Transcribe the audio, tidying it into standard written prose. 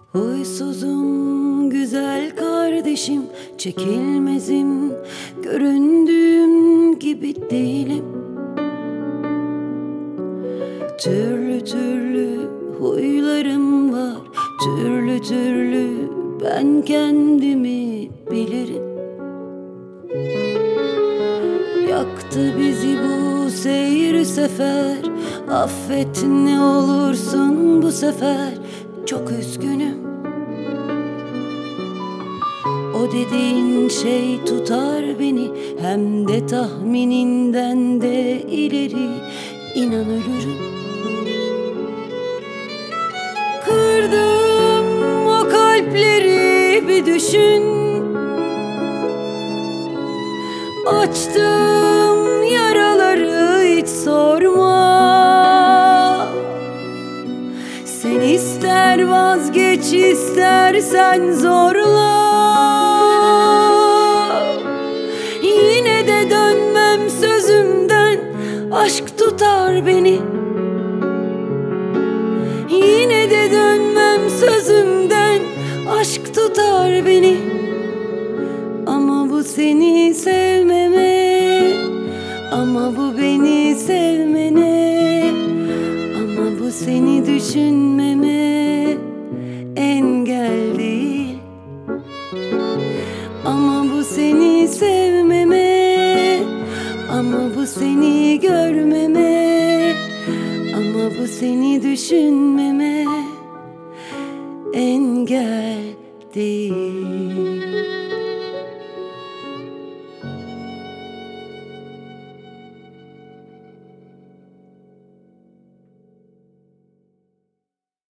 Huysuzum güzel kardeşim, çekilmezim, göründüğüm gibi değilim. Türlü türlü huylarım var, türlü türlü ben kendimi bilirim. Yaktı bizi bu seyir sefer, affet ne olursun bu sefer, çok üzgünüm. O dediğin şey tutar beni, hem de tahmininden de ileri, inan ölürüm. Kırdım o kalpleri bir düşün, açtım yaraları hiç sorma. Sen ister vazgeç, istersen zorla, yine de dönmem sözümden, aşk tutar beni. Yine de dönmem sözümden, aşk tutar beni. Ama bu seni sevmeme, ama bu beni sevmene, ama bu seni düşünmeme engel değil. Ama bu seni sevmeme, ama bu seni görmeme, ama bu seni düşünmeme engel değil.